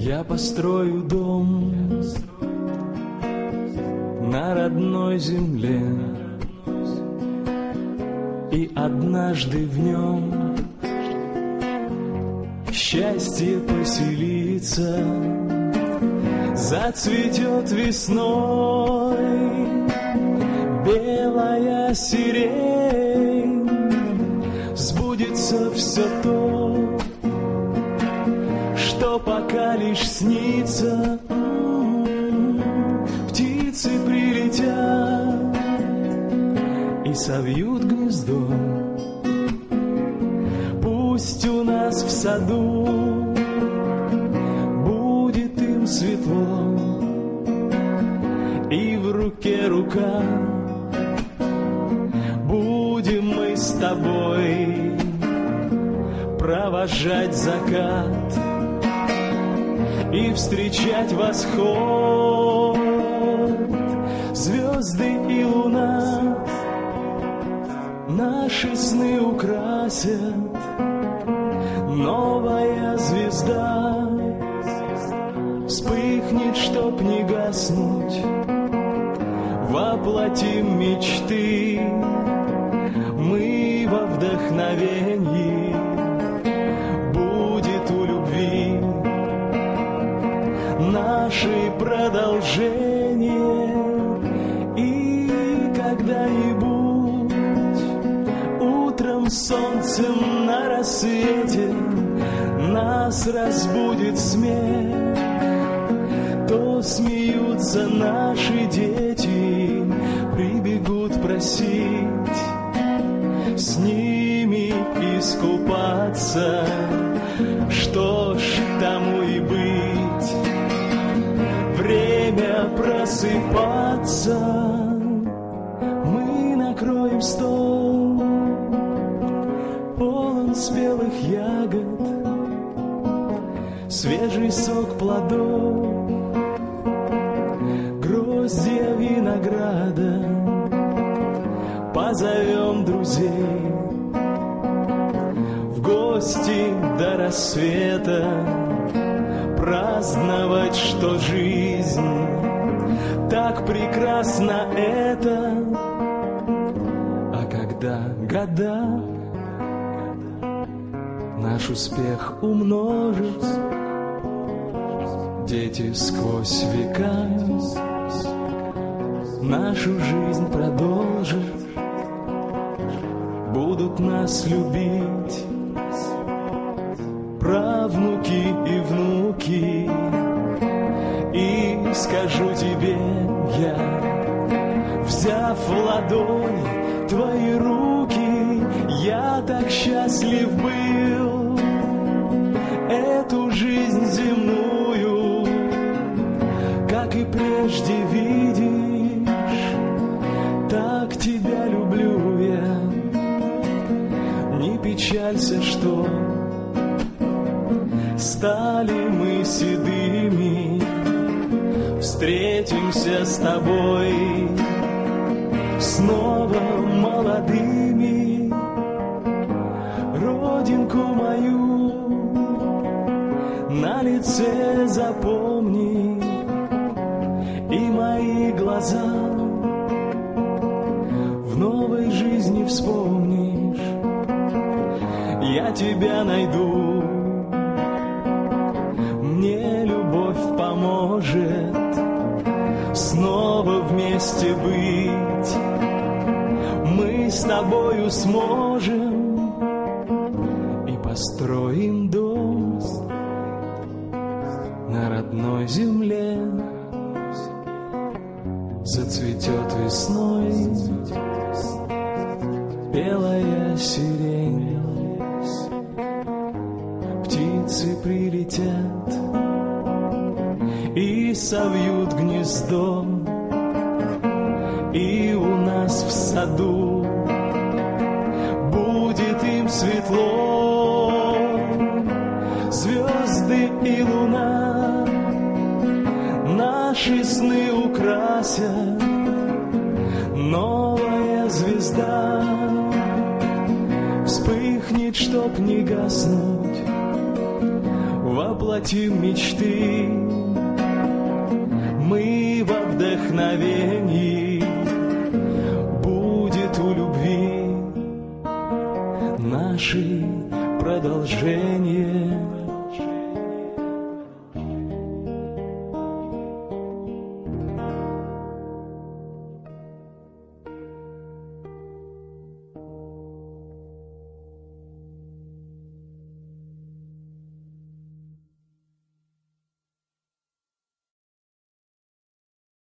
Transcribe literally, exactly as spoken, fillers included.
Я построю дом на родной земле, и однажды в нем счастье поселится, зацветет весной белая сирень, сбудется все то, что пока лишь снится. Птицы прилетят и совьют гнездо. Пусть у нас в саду будет им светло, и в руке рука будем мы с тобой провожать закат и встречать восход. Звезды и луна наши сны украсят. Новая звезда вспыхнет, чтоб не гаснуть. Воплотим мечты мы во вдохновении. Будет у любви наше продолжение. И когда-нибудь утром солнцем на рассвете нас разбудит смех, то смеются наши дети, прибегут просить с ними искупаться. Что ж, тому и быть, время просыпаться. Мы накроем стол, полон спелых ягод, свежий сок плодов, гроздья винограда. Позовем друзей в гости до рассвета, праздновать, что жизнь так прекрасна эта. А когда года наш успех умножит, дети сквозь века нашу жизнь продолжат, будут нас любить правнуки и внуки. И скажу тебе я, взяв в ладонь твои руки, я так счастлив был эту жизнь земную, как и прежде видишь, так тебя люблю я. Не печалься, что стали мы седыми, встретимся с тобой снова молодыми. Родинку мою на лице запомни, и мои глаза в новой жизни вспомнишь. Я тебя найду, мне любовь поможет снова вместе быть. Мы с тобою сможем и построим дом на родной земле. Зацветет весной белая сирень, птицы прилетят и совьют гнездо, и у нас в саду будет им светло. Звезды и луна наши сны украсят. Новая звезда вспыхнет, чтоб не гаснуть. Воплотит Летим мечты, мы во вдохновении, будет у любви наше продолжение.